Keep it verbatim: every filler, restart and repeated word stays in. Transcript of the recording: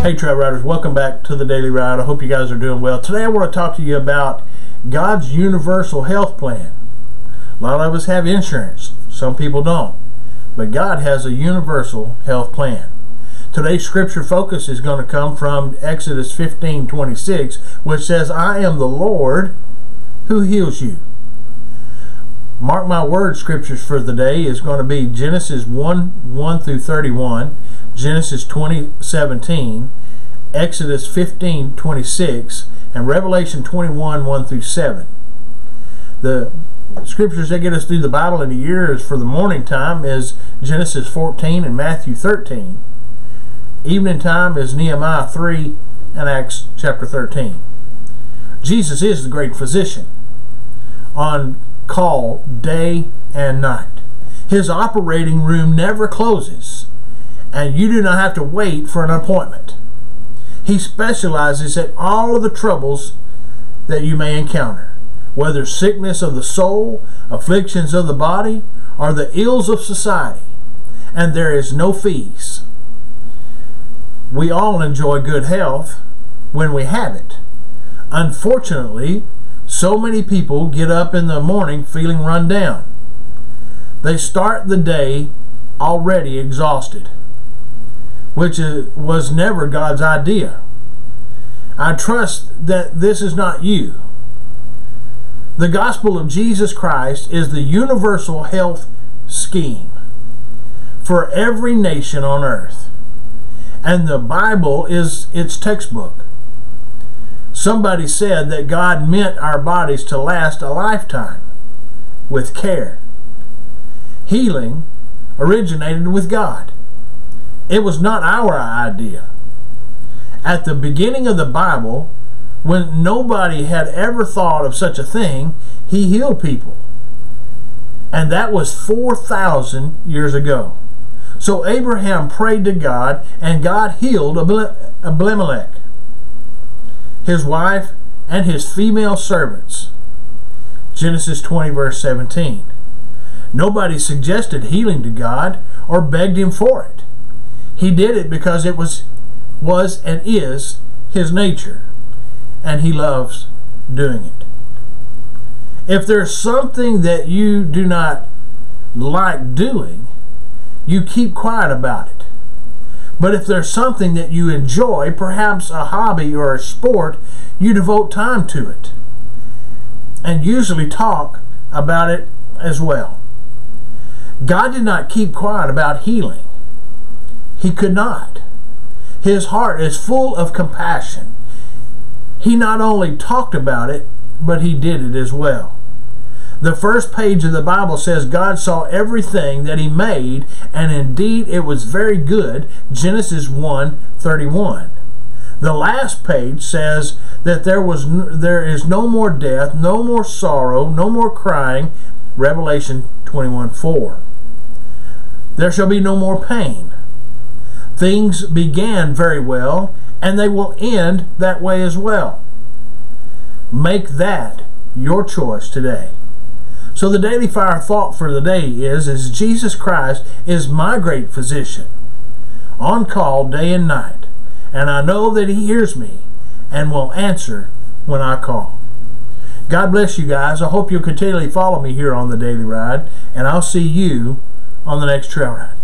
Hey Trail Riders, welcome back to the Daily Ride. I hope you guys are doing well. Today I want to talk to you about God's universal health plan. A lot of us have insurance, some people don't, but God has a universal health plan. Today's scripture focus is going to come from Exodus fifteen twenty-six, which says, I am the Lord who heals you. Mark my word, scriptures for the day is going to be Genesis one, one through thirty-one, Genesis twenty, seventeen, Exodus fifteen, twenty-six, and Revelation twenty-one, one through seven. The scriptures that get us through the Bible in a year is for the morning time is Genesis fourteen and Matthew thirteen. Evening time is Nehemiah three and Acts chapter thirteen. Jesus is the great physician on call day and night. His operating room never closes, and you do not have to wait for an appointment. He specializes in all of the troubles that you may encounter, whether sickness of the soul, afflictions of the body, or the ills of society, and there is no fees. We all enjoy good health when we have it. Unfortunately, so many people get up in the morning feeling run down. They start the day already exhausted, which was never God's idea. I trust that this is not you. The gospel of Jesus Christ is the universal health scheme for every nation on earth, and the Bible is its textbook. Somebody said that God meant our bodies to last a lifetime with care. Healing originated with God. It was not our idea. At the beginning of the Bible, when nobody had ever thought of such a thing, He healed people. And that was four thousand years ago. So Abraham prayed to God, and God healed Abimelech, his wife, and his female servants. Genesis twenty verse seventeen. Nobody suggested healing to God or begged Him for it. He did it because it was, was and is His nature, and He loves doing it. If there's something that you do not like doing, you keep quiet about it. But if there's something that you enjoy, perhaps a hobby or a sport, you devote time to it and usually talk about it as well. God did not keep quiet about healing. He could not. His heart is full of compassion. He not only talked about it, but He did it as well. The first page of the Bible says God saw everything that He made, and indeed it was very good. Genesis one thirty-one. The last page says that there was there is no more death, no more sorrow, no more crying. Revelation twenty-one four. There shall be no more pain. Things began very well, and they will end that way as well. Make that your choice today. So the Daily Fire thought for the day is, is Jesus Christ is my great physician, on call day and night, and I know that He hears me and will answer when I call. God bless you guys. I hope you'll continually follow me here on the Daily Ride, and I'll see you on the next trail ride.